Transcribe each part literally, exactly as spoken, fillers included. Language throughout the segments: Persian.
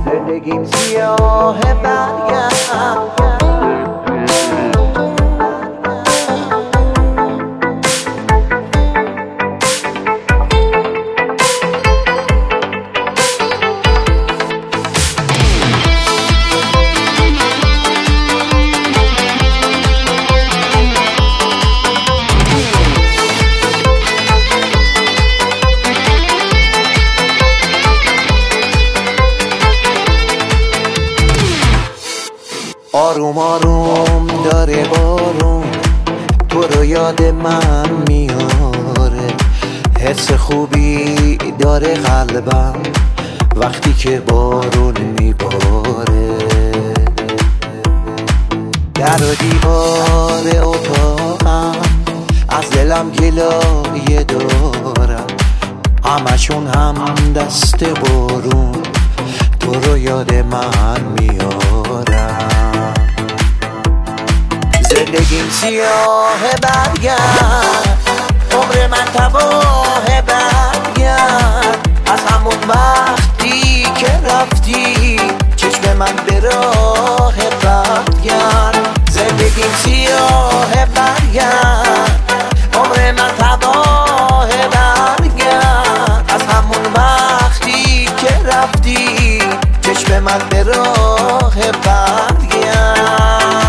زندگیم سیاه برگرد. آروم آروم داره بارون تو رو یاد من میاره، حس خوبی داره قلبم وقتی که بارون میباره. در و دیوار اتاقم از دلم گلایه دارم، همشون هم دست بارون تو رو یاد من میارم. زندگیم سیاه برگرد، عمر من تباه برگرد. از همون وقتی که رفتی چشم من به راه برگرد. زندگیم سیاه برگرد، عمر من تباه برگرد. از همون وقتی که رفتی چشم من به راه برگرد.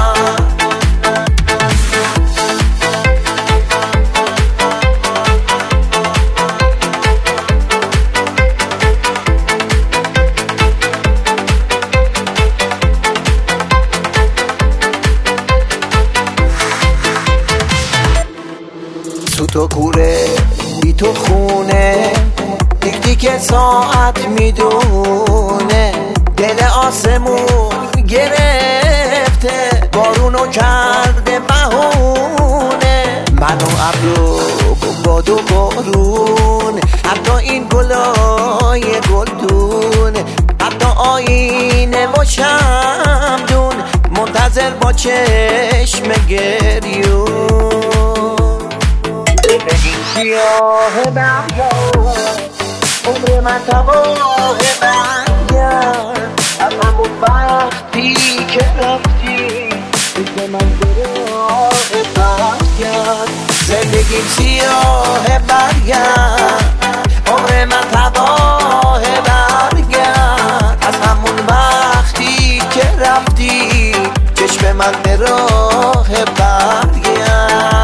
تو تو کوره بی تو خونه، دیک دیک ساعت میدونه. دل آسمون گرفته بارونو کرده بهونه. من و ابر و باد و بارون، حتی این گلای گلدون، حتی آینه و شمدون منتظر با چشم گریون. زندگیم سیاه برگرد، عمر من تباه برگرد. از همون وقتی که رفتی چشم من به راه برگرد. زندگیم سیاه برگرد، عمر من تباه برگرد. از همون وقتی که رفتی چشم من به راه برگرد.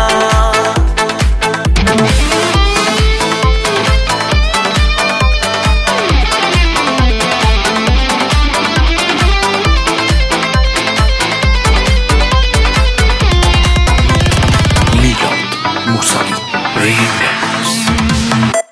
Musagi Remix.